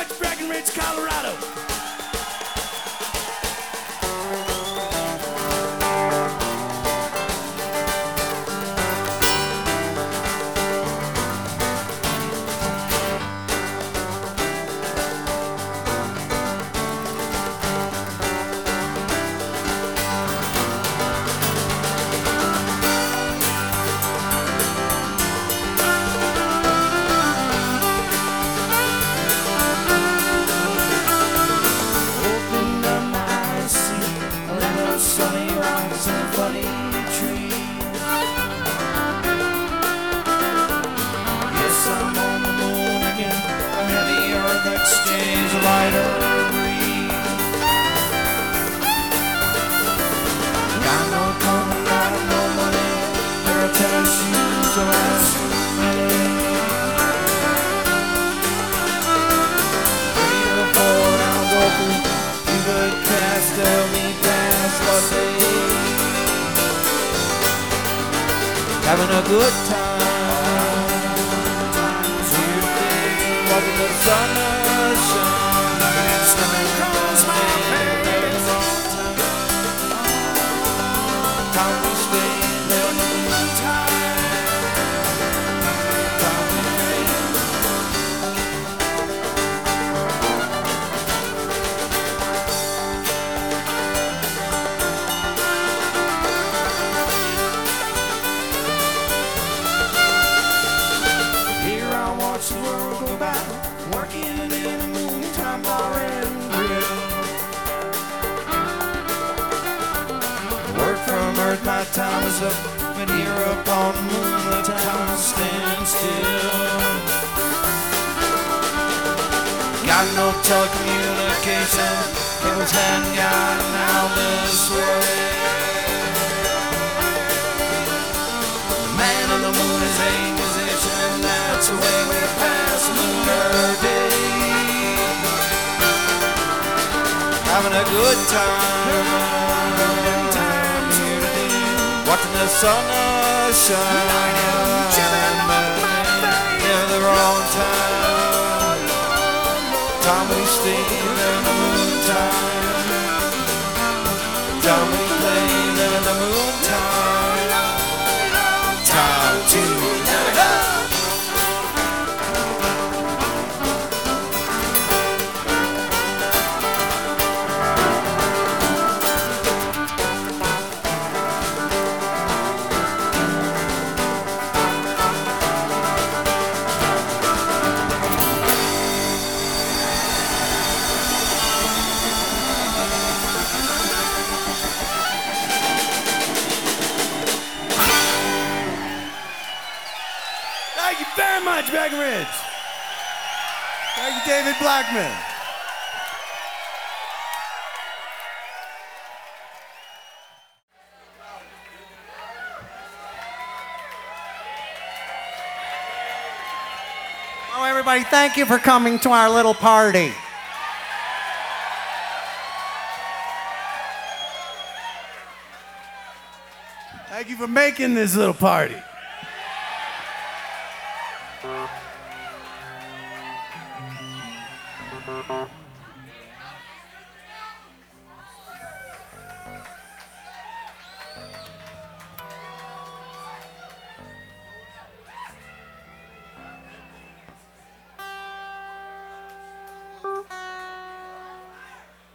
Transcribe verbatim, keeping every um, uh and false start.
much, Breckenridge, Colorado. Exchange lighter breeze. Got no money, got no money. Pair of tennis shoes around money. Three or four rounds open. You could cast, tell me dance, what they having a good time. Times here today, watching the sun. Here I watch the world go by, working in a noontime bar and grill. Work from earth, my time is up, and here upon the moon, the time stands still. Got no telecommunication, cables hadn't gotten out this way. The man on the moon is a musician, and that's the way we pass a lunar day. Having a good time. Watching the sun shine in the wrong time. Time we stay in the moontime. Time we play in the moontime. Time to live it up. Thank you very much, Breckenridge. Thank you, David Blackman. Oh, everybody, thank you for coming to our little party. Thank you for making this little party. Uh.